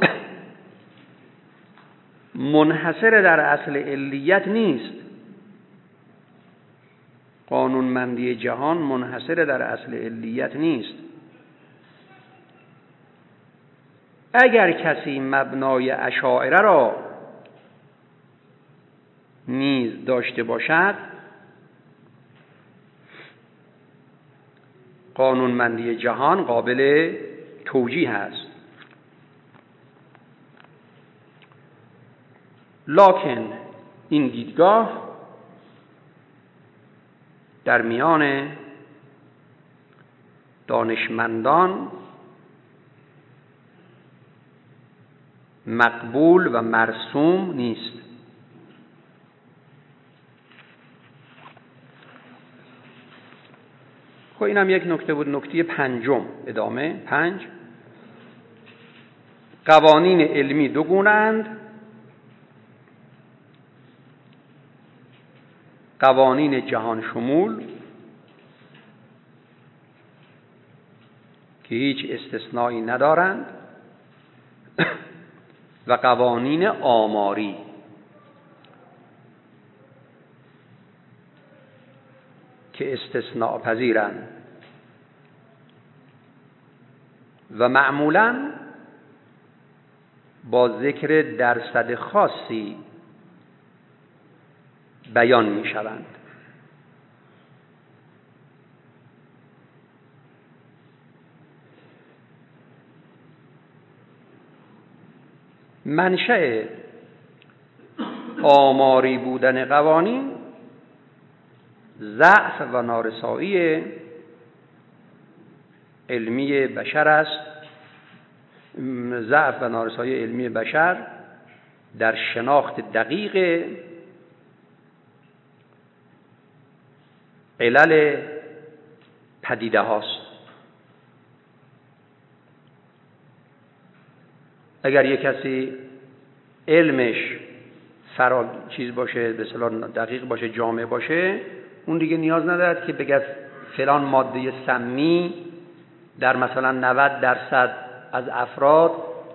منحصر در اصل علیت نیست. قانونمندی جهان منحصر در اصل علیت نیست. اگر کسی مبنای اشاعره را نیز داشته باشد، قانونمندی جهان قابل توجیه است. لکن این دیدگاه در میان دانشمندان مقبول و مرسوم نیست. خب اینم یک نکته بود. نکته پنجم، ادامه پنج. قوانین علمی دو گونه‌اند: قوانین جهان شمول که هیچ استثنایی ندارند و قوانین آماری که استثناء پذیرند و معمولاً با ذکر درصد خاصی بیان می شوند. منشأ آماری بودن قوانین ضعف و نارسایی علمی بشر است، ضعف و نارسایی علمی بشر در شناخت دقیق علل پدیده هاست. اگر یک کسی علمش فرا چیز باشه، به اصطلاح دقیق باشه، جامع باشه، اون دیگه نیاز ندارد که بگه فلان ماده سمی در مثلا نود درصد از افراد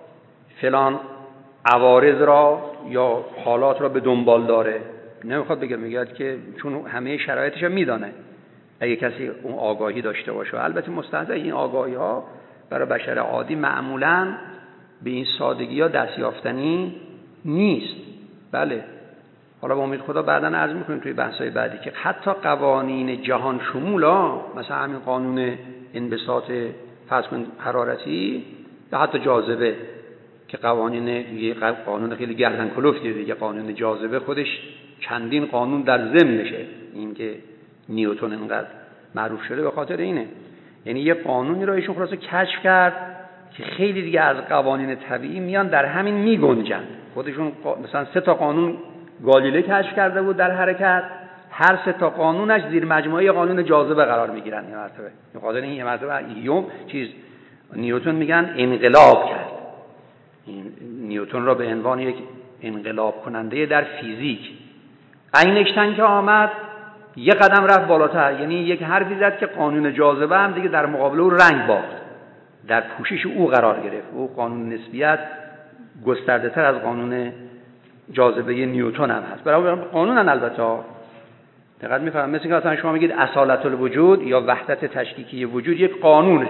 فلان عوارض را یا حالات را به دنبال داره. نمیخواد بگه، میگه که چون همه شرایطش رو میدانه. اگه کسی اون آگاهی داشته باشه، البته مستحضر این آگاهی ها برای بشر عادی معمولاً به این سادگی ها دست یافتنی نیست. بله، حالا با امید خدا بعداً عرض میکنیم توی بحث‌های بعدی که حتی قوانین جهان شمول ها، مثلا همین قانون انبساط فرض کن حرارتی یا حتی جاذبه که قوانین یه قانون خیلی گردن کلفتی دیگه، قانون جاذبه خودش چندین قانون در ضمنشه. این که نیوتن اینقدر معروف شده به خاطر اینه، یعنی یه قانونی رو ایشون خلاصه کشف کرد که خیلی دیگه از قوانین طبیعی میان در همین میگنجن. خودشون مثلا سه تا قانون گالیله کشف کرده بود در حرکت، هر سه تا قانونش زیر مجموعه قانون جاذبه قرار میگیرن. این مرتبه به خاطر این یه مرتبه یوم چیز نیوتن میگن انقلاب کرد. این نیوتن را به عنوان یک انقلاب کننده در فیزیک. اینشتین که آمد یک قدم رفت بالاتر، یعنی یک حرفی زد که قانون جاذبه هم دیگه در مقابل او رنگ باخت، در پوشش او قرار گرفت. او قانون نسبیت گسترده تر از قانون جاذبه نیوتن هم هست. برای قانون البته دقت می‌فرمایید، مثل که مثلا شما میگید اصالت الوجود یا وحدت تشکیکی وجود یک قانونه،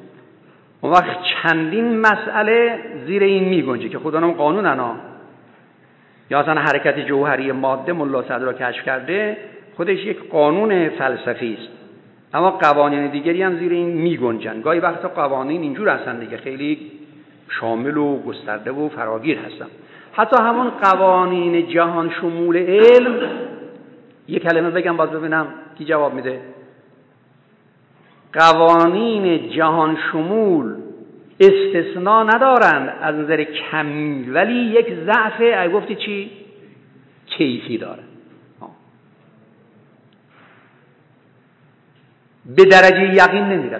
اون وقت چندین مسئله زیر این میگنجه که خدا نام قانونن ها. یا مثلا حرکت جوهری ماده ملا صدرا کشف کرده، خودش یک قانون فلسفی است، اما قوانین دیگری هم زیر این میگنجن. گاهی وقتا قوانین اینجور هستن دیگه، خیلی شامل و گسترده و فراگیر هستن. حتی همون قوانین جهان شمول علم، یک کلمه بگم باز ببینم کی جواب میده. قوانین جهان شمول استثناء ندارند از نظر کمی، ولی یک ضعف ای گفتی چی؟ کیفی داره. به درجه یقین نمیرسه،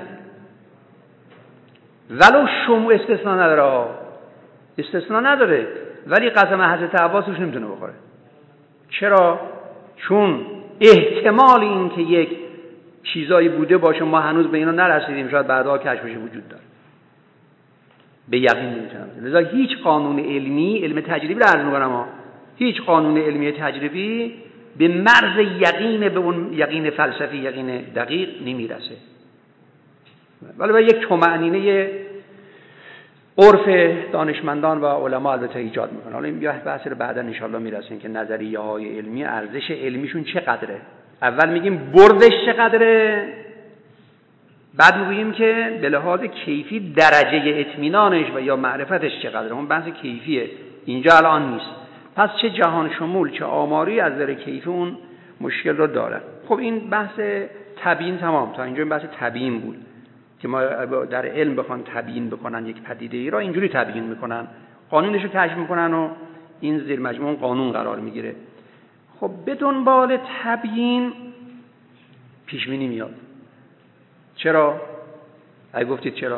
ولو شمول استثناء نداره. استثناء نداره ولی قسم حضرت عباس روش نمیتونه بخوره. چرا؟ چون احتمال این که یک چیزایی بوده باشه ما هنوز به اینا نرسیدیم، شاید بعدها کشفش وجود داره، به یقین نمیتونم. لذا هیچ قانون علمی، علم تجربی رو عرض میکنم ها، هیچ قانون علمی تجربی به مرز یقین، به اون یقین فلسفی، یقین دقیق نمیرسه. ولی باید یک طمأنینه عرف دانشمندان و علما البته ایجاد میکنه. حالا این بحث رو بعدا ان شاءالله میرسیم که نظریه های علمی ارزش علمیشون چقدره. اول میگیم بردش چقدره، بعد میگیم که به لحاظ کیفی درجه اطمینانش و یا معرفتش چقدره. اون بحث کیفیه، اینجا الان نیست. پس چه جهان شمول چه آماری از نظر کیفی اون مشکل رو داره. خب این بحث تبیین تمام، تا اینجا این بحث تبیین بود که ما در علم بخوان تبیین بکنن یک پدیده ای را اینجوری تبیین میکنن، قانونش رو کشف میکنن و این زیر مجموع قانون قرار میگیره. خب به دنبال تبیین پیش بینی میاد. چرا؟ اگه گفتید چرا؟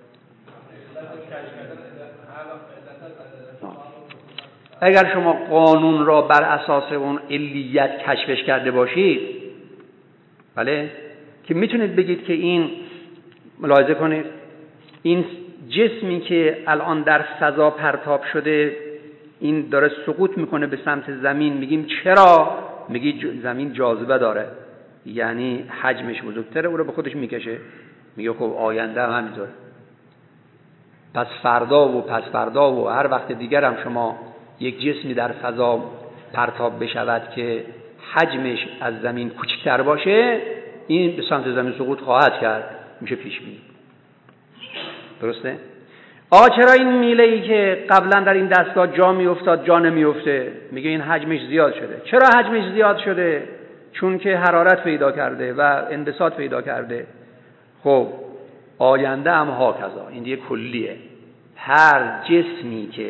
اگر شما قانون را بر اساس اون علیت کشفش کرده باشید، بله، که میتونید بگید که این، ملاحظه کنید، این جسمی که الان در فضا پرتاب شده این داره سقوط میکنه به سمت زمین، میگیم چرا؟ میگی زمین جاذبه داره، یعنی حجمش بزرگتره، او رو به خودش میکشه. میگه خب آینده هم همینطوره، پس فردا و پس فردا و هر وقت دیگر هم شما یک جسمی در فضا پرتاب بشود که حجمش از زمین کوچکتر باشه، این به سمت زمین سقوط خواهد کرد. میشه پیش بینی. درسته؟ آقا چرا این میله ای که قبلا در این دستگاه جا میافتاد جا نمیفته؟ میگه این حجمش زیاد شده. چرا حجمش زیاد شده؟ چون که حرارت پیدا کرده و انبساط پیدا کرده. خب آینده هم هاکذا. این دیگه کلیه. هر جسمی که،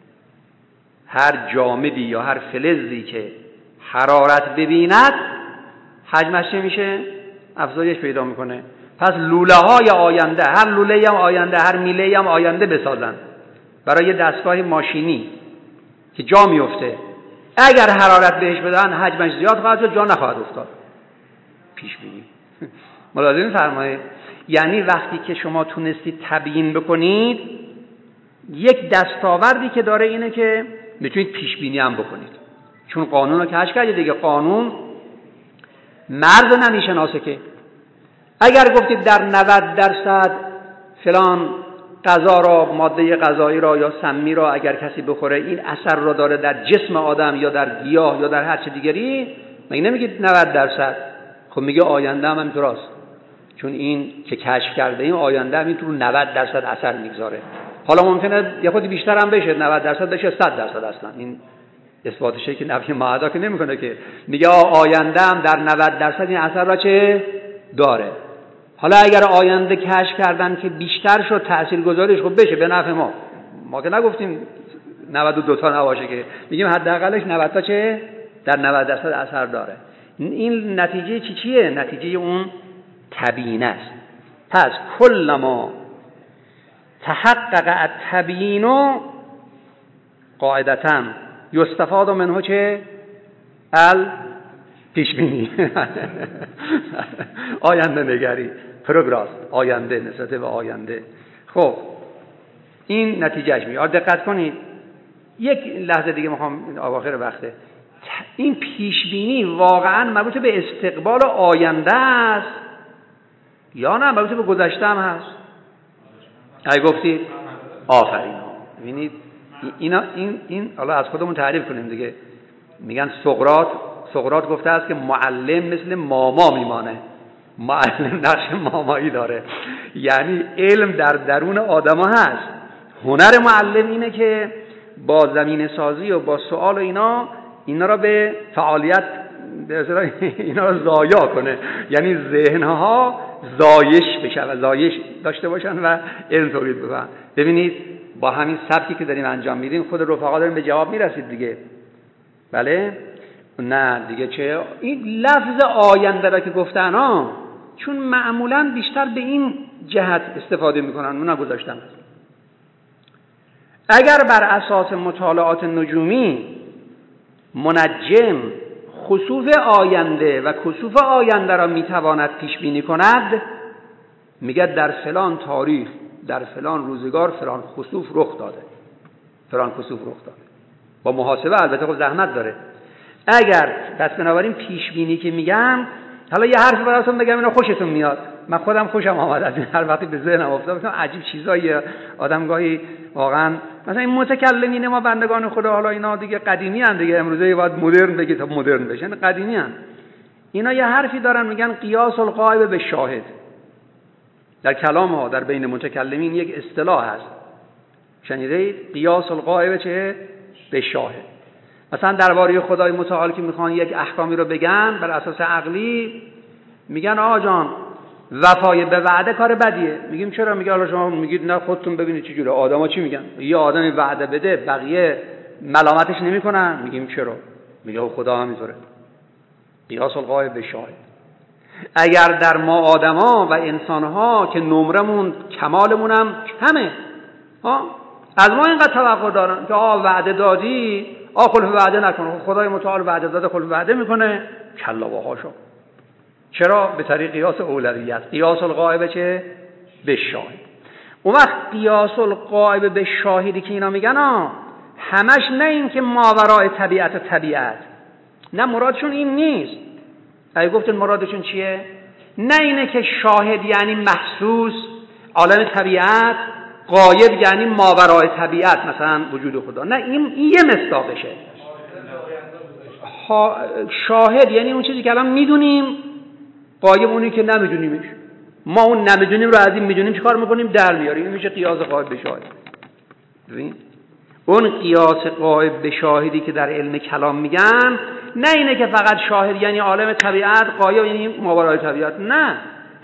هر جامدی یا هر فلزی که حرارت ببیند حجمش چه میشه؟ افزایش پیدا میکنه. پس لوله های آینده، هر لوله هم آینده، هر میله هم آینده بسازن برای دستگاه ماشینی که جا میفته، اگر حرارت بهش بدن حجمش زیاد خواهد شد، جا نخواهد افتاد. پیش بینی. ملاحظه فرمایید. یعنی وقتی که شما تونستید تبیین بکنید، یک دستاوردی که داره اینه که میتونید پیش بینی هم بکنید. چون قانون رو کشف کردید دیگه. قانون مرز نمیشناسه که اگر گفتید در نود درصد فلان غذا را، ماده غذایی را یا سمی را اگر کسی بخوره این اثر را داره در جسم آدم یا در گیاه یا در هر چه دیگری، مگه نمیگید نود درصد؟ خب میگه آینده هم همینطور است. چون این که کشف کرده این آینده هم اینطور نود درصد اثر میگذاره. حالا ممکنه یه خودی بیشتر هم بشه، نود درصد بشه صد درصد اصلا. این اثباتشه که نفی معدا که نمیکنه که. میگه آینده هم در نود درصد این اثر را چه داره. حالا اگر آینده کشف کردن که بیشتر شد تاثیرگذاریش، خب بشه به نفع ما. ما که نگفتیم نود و دو تا نباشه که، میگیم حداقلش نود تا چه در نود درصد اثر داره. این نتیجه چی چیه؟ نتیجه اون تبیین است. پس کلما تحقق التبیین قاعدتاً یستفاد منه چه؟ ال پیش بینی. آینده نگری، پروگراس، آینده، نسبت به آینده. خب این نتیجهش میاد. دقت کنید یک لحظه دیگه، میخوام اواخر وقته. این پیش بینی واقعا مربوط به استقبال آینده است یا نه مربوط به گذشته هم هست؟ اگه گفتید آفرین. ببینید اینا این این حالا از خودمون تعریف کنیم دیگه. میگن سقراط سقراط گفته است که معلم مثل ماما میمانه. معلم نقش مامایی داره. یعنی علم در درون آدم‌ها هست. هنر معلم اینه که با زمینه سازی و با سوال و اینا اینا را به فعالیت به اصطلاح اینا را ضایع کنه. یعنی ذهنها زایش بشه و زایش داشته باشن و علم تولید بکنن. ببینید با همین سبکی که داریم انجام میدیم خود رفقا داریم به جواب میرسید دیگه. بله؟ نه دیگه چه؟ این لفظ آینده را که گفتن ها، چون معمولا بیشتر به این جهت استفاده میکنن، اونا گذاشتن. اگر بر اساس مطالعات نجومی منجم خسوف آینده و کسوف آینده را میتواند پیش بینی کند، میگه در فلان تاریخ در فلان روزگار فلان خسوف رخ داده، فلان خسوف رخ داده. با محاسبه البته خب زحمت داره. اگر پس بنابراین پیش بینی که میگم، حالا یه حرف براتون بگم اینا خوشتون میاد، من خودم خوشم آمد از این هر وقتی به ذهنم افتاد، مثلا عجیب چیزایی آدم گاهی واقعا، مثلا این متکلمین ما بندگان خدا، حالا اینا دیگه قدیمی ان دیگه، امروزه باید مدرن بگید تا مدرن بشن، قدیمی ان. اینا یه حرفی دارن میگن قیاس الغایب به شاهد. در کلام ها در بین متکلمین یک اصطلاح هست، شنیدید؟ قیاس الغایب چه؟ به شاهد. مثلا درباره خدای متعال که میخوان یک احکامی رو بگن بر اساس عقلی، میگن آقا جان وفای به وعده کار بدیه. میگیم چرا؟ میگه حالا شما میگید نه خودتون ببینید چه جوره. آدما چی میگن؟ یه آدمی وعده بده بقیه ملامتش نمیکنن. میگیم چرا؟ میگه خدا همینطوره. قیاس الغایب به شاهد. اگر در ما آدما و انسانها که نمرمون کمالمون هم کمه، ها از ما اینقدر توقع دارن که آ وعده دادی، آ خلف وعده نکن. خدای متعال وعده داده خلف وعده میکنه، کلا باهاشو. چرا؟ به طریق قیاس اولویت. قیاس الغایب چه؟ به شاهد. اون وقت قیاس الغایب به شاهدی که اینا میگن ها، همش نه این که ماورای طبیعت و طبیعت، نه مرادشون این نیست. اگه گفتن مرادشون چیه؟ نه اینه که شاهد یعنی محسوس عالم طبیعت، غایب یعنی ماورای طبیعت مثلا وجود خدا. نه این, این یه مصداقشه. شاهد یعنی اون چیزی که الان میدونیم، غایب اونی که نمیدونیمش. ما اون نمیدونیم رو از این میدونیم چیکار میکنیم؟ در میاریم. این میشه قیاس غایب به شاهد. ببین اون قیاس غایب به شاهدی که در علم کلام میگن، نه اینه که فقط شاهد یعنی عالم طبیعت، غایب یعنی ماورای طبیعت. نه،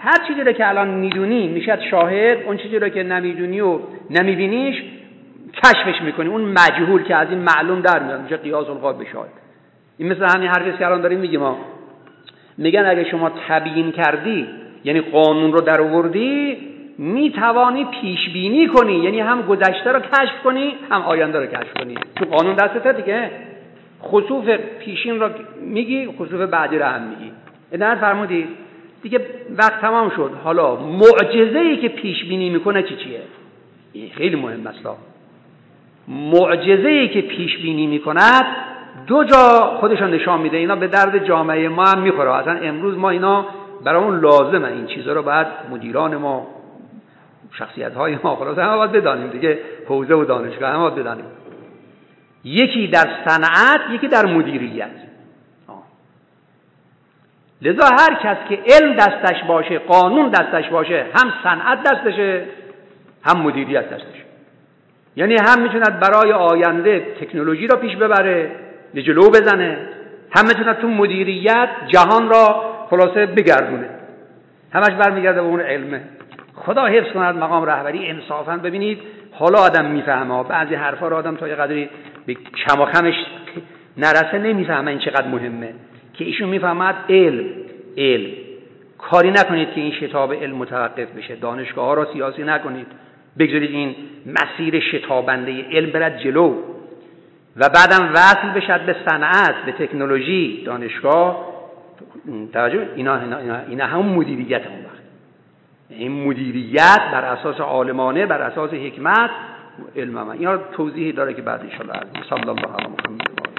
هر چیزی رو که الان میدونی میشد شاهد، اون چیزی رو که نمیدونی و نمیبینیش کشفش میکنی، اون مجهول که از این معلوم در میاد میشه قیاس القاب به شاهد. این مثل همین حرفی که الان داریم میگیم ما، میگن اگه شما تبیین کردی یعنی قانون رو در آوردی، میتوانی پیش بینی کنی، یعنی هم گذشته رو کشف کنی هم آینده رو کشف کنی، چون قانون دستته دیگه. خسوف پیشین رو میگی، خسوف بعدی رو هم میگی. ادامه فرمودید دیگه وقت تمام شد. حالا معجزه‌ای که پیش بینی میکنه چی چیه؟ این خیلی مهم است. معجزه‌ای که پیش بینی میکند دو جا خودشان نشان میده، اینا به درد جامعه ما هم میخوره. اصلا امروز ما اینا برامون لازمه، این چیزا رو باید مدیران ما، شخصیت‌های ما خلاص همه باید بدانیم دیگه، حوزه و دانشگاه همه باید بدانیم. یکی در صنعت، یکی در مدیریت. آه. لذا هر کس که علم دستش باشه، قانون دستش باشه، هم صنعت دستشه هم مدیریت دستشه. یعنی هم میتوند برای آینده تکنولوژی را پیش ببره، به جلو بزنه، هم میتوند تو مدیریت جهان را خلاصه بگردونه. همش برمیگرده به اون علمه. خدا حفظ کند مقام رهبری انصافا. ببینید حالا آدم میفهمه، بعضی حرفا رو آدم تا یه قدری به کم و خمش نرسه نمیفهمه این چقدر مهمه، که ایشون میفهمد علم علم کاری نکنید که این شتاب علم متوقف بشه، دانشگاه ها را سیاسی نکنید، بگذارید این مسیر شتابنده علم برد جلو و بعدم وصل بشد به صنعت، به تکنولوژی، دانشگاه. توجه، اینا اینا اینا, اینا هم مدیریت اون وقت. این مدیریت بر اساس عالمانه، بر اساس حکمت علم. اینا توضیحی داره که بعد ان شاء الله صلی الله علیه و محمد